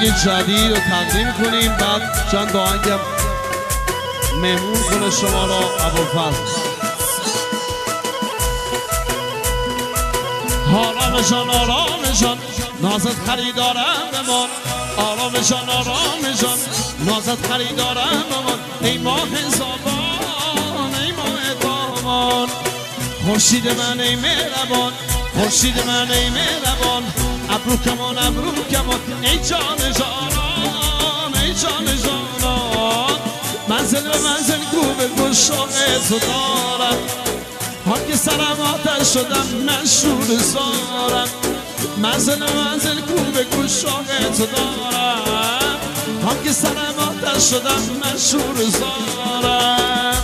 جدید رو تقدیم کنیم، بعد چند با آهنگم مهمون کنه شما را ابوالفضل. آرامشان آرامشان نازت خریدارم بمان، آرامشان آرامشان نازت خریدارم بمان، ای ماه زابان ای ماه تابان، خورشید من ای مهربان، خورشید من ای مهربان، ابرو کمان ابرو کمان، ای جان جانان ای جان جانان، منزل به منزل گوبه گشاق تو دارم، که سرم آتش شدم مشهور زارم، منزل منزل کوبه گوشاق تو دارم، که سرم آتش شدم مشهور زارم.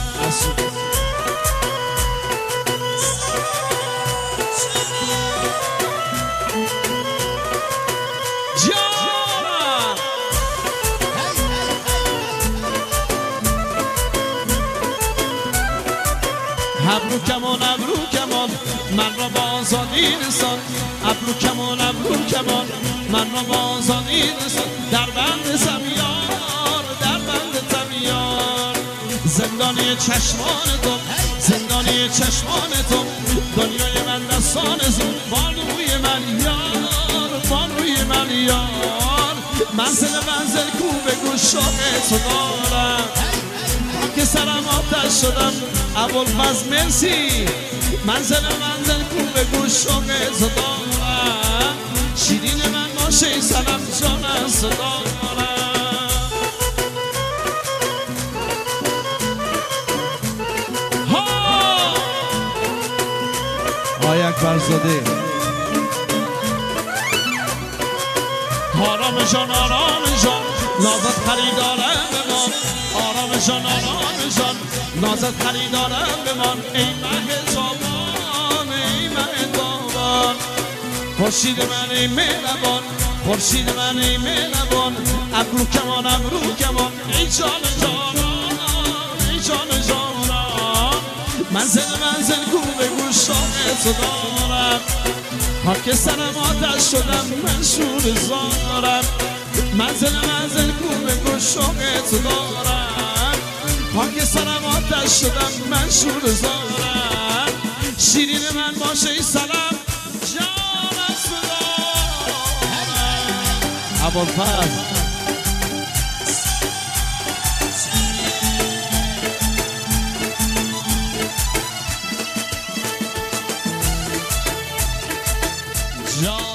ابرو کمان ابرو کمان من را با آزادی رسان، ابرو کمان ابرو کمان من را با آزادی رسان، در بند زمیار در بند زمیار، زندانی چشمان تو زندانی چشمان تو، دنیای من دستان زون، بانوی من یار بانوی من یار، منزل منزل کوبه گوشاق تو دارم، که سرم آتش شدم ابوالفضل مرسی، منزل منزل کوبه گوشاق تو دارم، شیرین من باشه سلام جان از دارم. آقای اکبرزاده آرامشان آرامشان نازت خریدارم بمان، آرامشان آرامشان نازت خریدارم بمان، ای مه زابان ای مه تابان، خورشید من ای مهربان، خورشید من ای مهربان، ابرو کمان ابرو کمان، ای جان جانان ای جان جانان، منزل منزل کوبه گوشاق تو دارم، که سرم آتش شدم مشهور زارم، منزل منزل کوبه گوشاق تو دارم، که سرم آتش شدم مشهور زارم، شیرین من باشه ای سلام جان از دارم. ابوالفضل جان